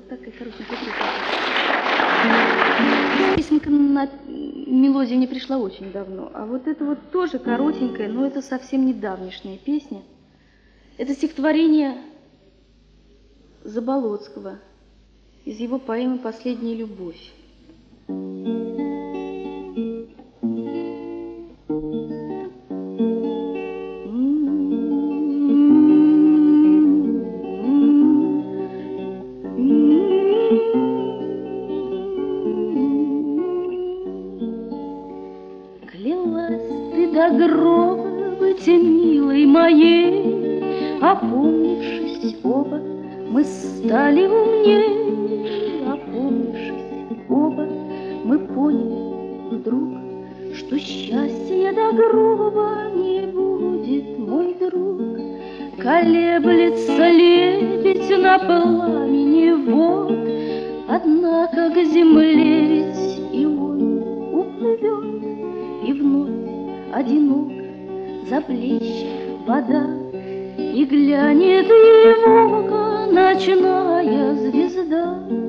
такая коротенькая песня. Песенка на мелодию не пришла очень давно, а вот это вот тоже коротенькая, но это совсем недавнешняя песня. Это стихотворение Заболоцкого из его поэмы «Последняя любовь». Клялась ты до гроба быть милой моей, опомнившись оба, мы стали умней. Опомнившись оба, мы поняли вдруг, что счастья до гроба не будет, мой друг. Колеблется лебедь на пламени вод, однако к земле ведь и он уплывет, и вновь одинок заплещет вода, и глянет его ночная звезда.